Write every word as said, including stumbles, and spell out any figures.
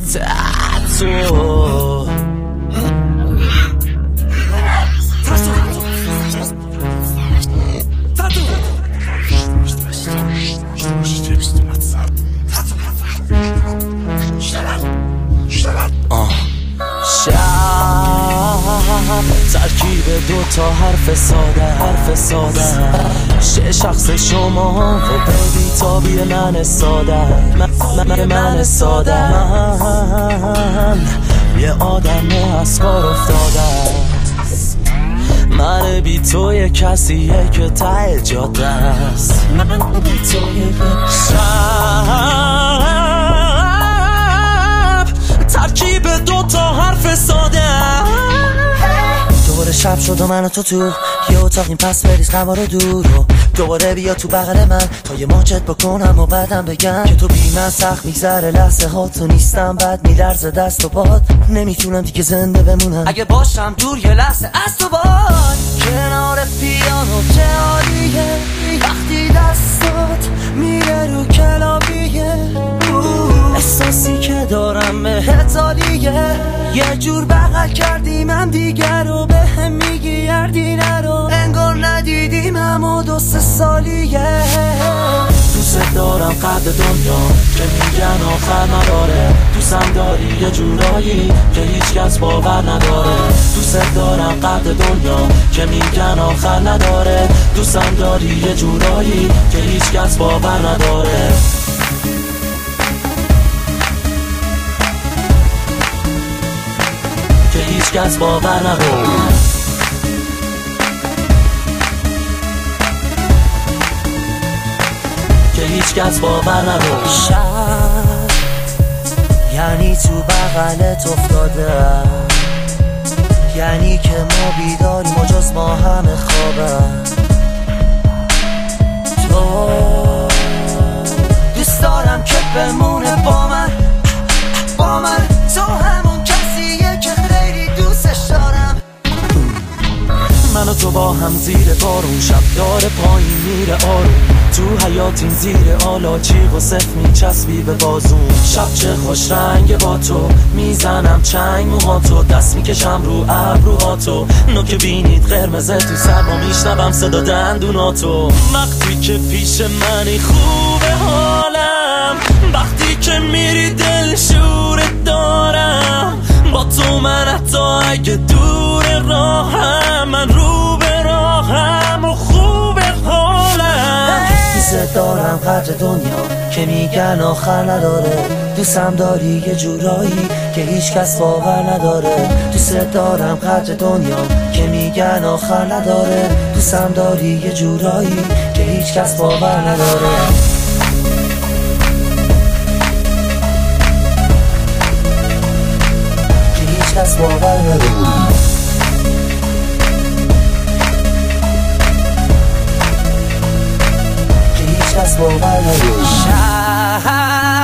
تاتو ترکیب دو تا حرف ساده حرف ساده شه شخص شما و بیبی تابی من ساده من, من, من ساده من یه آدم از کار افتاده من بی تو یه کسیه که ته جاده است من بی تو یه شب ترکیب دو تا حرف ساده دوباره شب شد و من و تو تو یه اتاقیم پس بریز غما رو دور و دوباره بیا تو بغل من تا یه ماچت بکنم و بعدم بگم که تو بی من سخت میگذره لحظه ها تو نیستم بعد میلرزه دست و باد نمیتونم دیگه زنده بمونم اگه باشم دور یه لحظه از تو باد کنار پیانو چه عالیه وقتی دستات میره رو کلاویه احساسی که دارم بهت عالیه یه جور بغل کردیم هم دیگر رو به هم میگی یردی نرو انگار ندیدیم اما دو سه سالیه دوست دارم قد دنیا که میگن آخر نداره دوستم داری یه جورایی که هیچ کس باور نداره دوست دارم قد دنیا که میگن آخر نداره دوستم داری یه جورایی که هیچ کس باور نداره که هیچ کس باور نداره که هیچ کس باور نداره شب یعنی تو بغلت افتاده یعنی که ما بیداریم و جز ما همه خوابه تو دوست دارم که بمونه با من با من تو همون کسیه که خیلی دوستش دارم من و تو با هم زیر بارون شب داره پایین میره آروم تو حیاتیم زیر آلا چیغ و صف میچسبی به بازون شب چه خوش رنگ با تو میزنم چنگ موها تو دست میکشم رو ابروها تو نوک بینید قرمزه تو سرما میشنوم صدا دندوناتو وقتی که پیش منی خوبه حالم وقتی که میری دل شورت دارم با تو من حتی اگه دور راهم من رو به راهم و خوبه حالم دوست دارم قدر دنیا که میگن آخر نداره دوستم داری یه جورایی که هیچ کس باور نداره دوست دارم قدر دنیا که میگن آخر نداره دوستم داری یه جورایی که هیچ کس باور نداره که هیچ کس باور نداره شب